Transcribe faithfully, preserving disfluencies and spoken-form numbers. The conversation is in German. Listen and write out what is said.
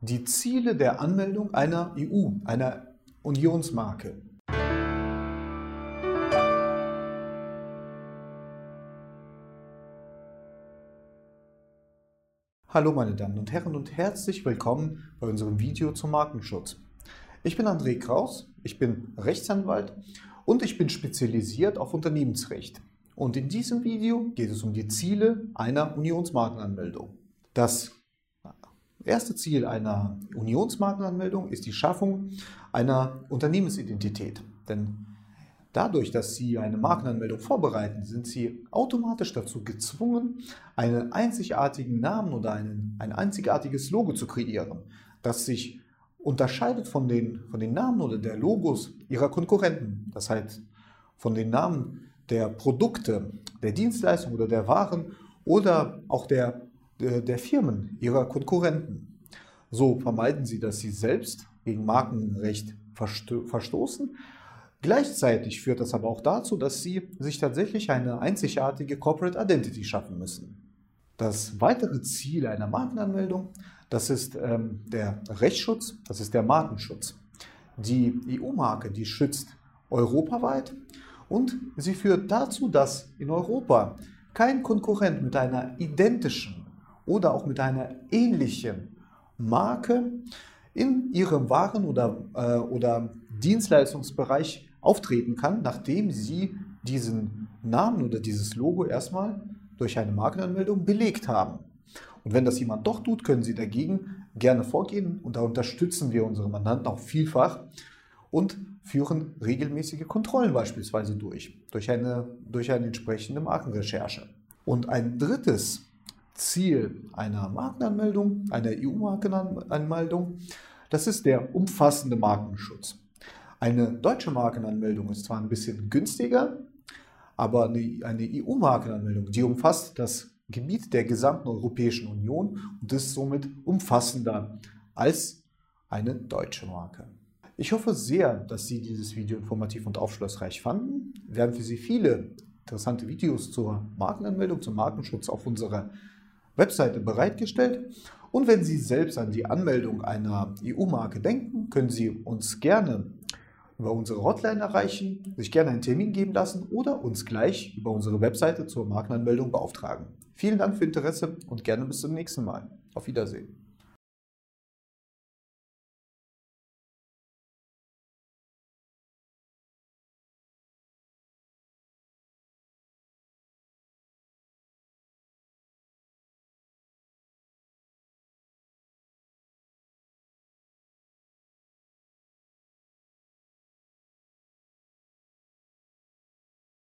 die Ziele der Anmeldung einer E U, einer Unionsmarke. Hallo meine Damen und Herren und herzlich willkommen bei unserem Video zum Markenschutz. Ich bin André Kraus, ich bin Rechtsanwalt und ich bin spezialisiert auf Unternehmensrecht. Und in diesem Video geht es um die Ziele einer Unionsmarkenanmeldung. Das erste Ziel einer Unionsmarkenanmeldung ist die Schaffung einer Unternehmensidentität. Denn dadurch, dass Sie eine Markenanmeldung vorbereiten, sind Sie automatisch dazu gezwungen, einen einzigartigen Namen oder einen, ein einzigartiges Logo zu kreieren, das sich unterscheidet von den, von den Namen oder der Logos Ihrer Konkurrenten. Das heißt, von den Namen der Produkte, der Dienstleistungen oder der Waren oder auch der, der, der Firmen Ihrer Konkurrenten. So vermeiden Sie, dass Sie selbst gegen Markenrecht versto- verstoßen. Gleichzeitig führt das aber auch dazu, dass Sie sich tatsächlich eine einzigartige Corporate Identity schaffen müssen. Das weitere Ziel einer Markenanmeldung, das ist ähm, der Rechtsschutz, das ist der Markenschutz. Die E U-Marke, die schützt europaweit und sie führt dazu, dass in Europa kein Konkurrent mit einer identischen oder auch mit einer ähnlichen Marke in ihrem Waren- oder, äh, oder Dienstleistungsbereich auftreten kann, nachdem sie diesen Namen oder dieses Logo erstmal durch eine Markenanmeldung belegt haben. Und wenn das jemand doch tut, können Sie dagegen gerne vorgehen und da unterstützen wir unsere Mandanten auch vielfach und führen regelmäßige Kontrollen beispielsweise durch, durch eine, durch eine entsprechende Markenrecherche. Und ein drittes Ziel einer Markenanmeldung, einer E U-Markenanmeldung, das ist der umfassende Markenschutz. Eine deutsche Markenanmeldung ist zwar ein bisschen günstiger, aber eine, eine E U-Markenanmeldung, die umfasst das Gebiet der gesamten Europäischen Union und ist somit umfassender als eine deutsche Marke. Ich hoffe sehr, dass Sie dieses Video informativ und aufschlussreich fanden. Wir haben für Sie viele interessante Videos zur Markenanmeldung, zum Markenschutz auf unserer Webseite bereitgestellt. Und wenn Sie selbst an die Anmeldung einer E U-Marke denken, können Sie uns gerne über unsere Hotline erreichen, sich gerne einen Termin geben lassen oder uns gleich über unsere Webseite zur Markenanmeldung beauftragen. Vielen Dank für Ihr Interesse und gerne bis zum nächsten Mal. Auf Wiedersehen.